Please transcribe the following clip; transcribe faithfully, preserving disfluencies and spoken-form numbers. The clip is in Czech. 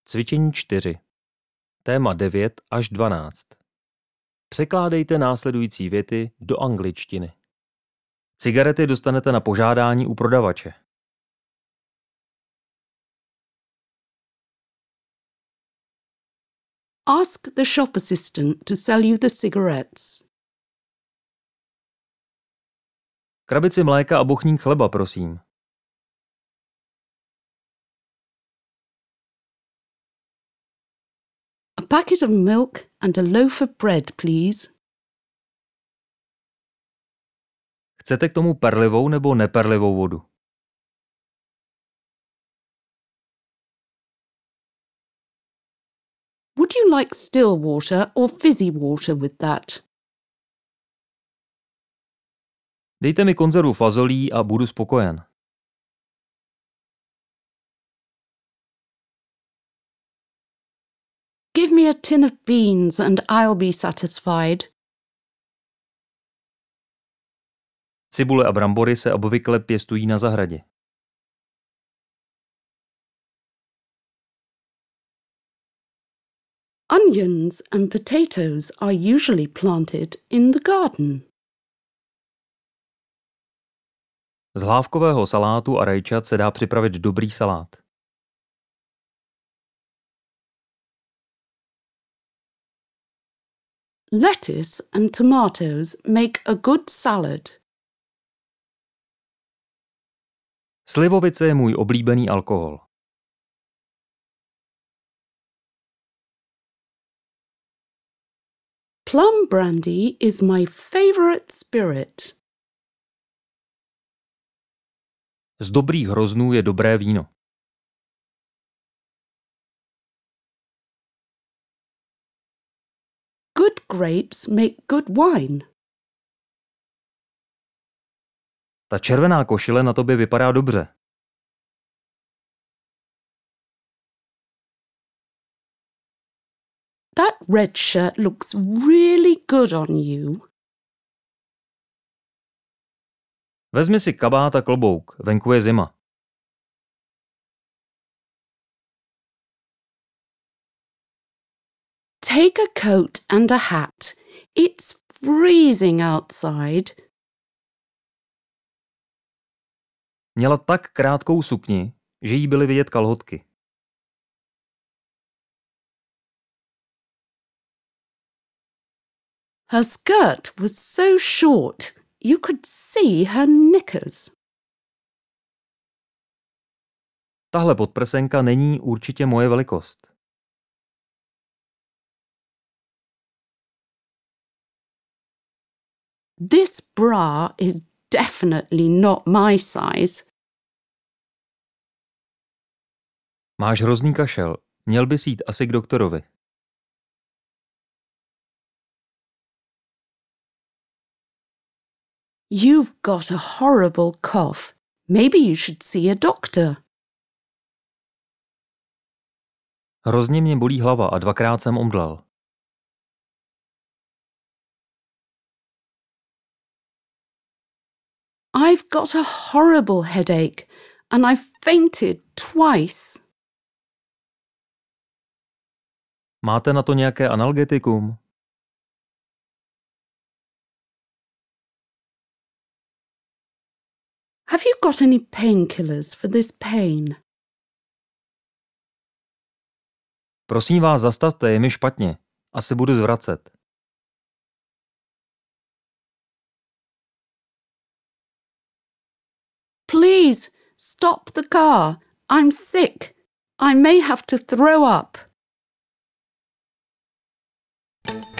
Cvičení čtyři. Téma devět až dvanáct. Překládejte následující věty do angličtiny. Cigarety dostanete na požádání u prodavače. Ask the shop assistant to sell you the cigarettes. Krabici mléka a bochník chleba, prosím. A packet of milk and a loaf of bread, please. Chcete k tomu perlivou nebo neperlivou vodu? Would you like still water or fizzy water with that? Dejte mi konzervu fazolí a budu spokojen. Give me a tin of beans and I'll be satisfied. Cibule a brambory se obvykle pěstují na zahradě. Onions and potatoes are usually planted in the garden. Z hlávkového salátu a rajčat se dá připravit dobrý salát. Lettuce and tomatoes make a good salad. Slivovice je můj oblíbený alkohol. Plum brandy is my favorite spirit. Z dobrých hroznů je dobré víno. Good grapes make good wine. Ta červená košile na tobě vypadá dobře. That red shirt looks really good on you. Vezmi si kabát a klobouk, venku je zima. Take a coat and a hat. It's freezing outside. Měla tak krátkou sukni, že jí byly vidět kalhotky. Her skirt was so short you could see her knickers. Tahle podprsenka není určitě moje velikost. This bra is definitely not my size. Máš hrozný kašel, měl bys jít asi k doktorovi. You've got a horrible cough. Maybe you should see a doctor. Hrozně mě bolí hlava a dvakrát jsem omdlel. I've got a horrible headache and I've fainted twice. Máte na to nějaké analgetikum? Have you got any painkillers for this pain? Prosím vás, zastavte, je mi špatně. Asi budu zvracet. Please, stop the car. I'm sick. I may have to throw up.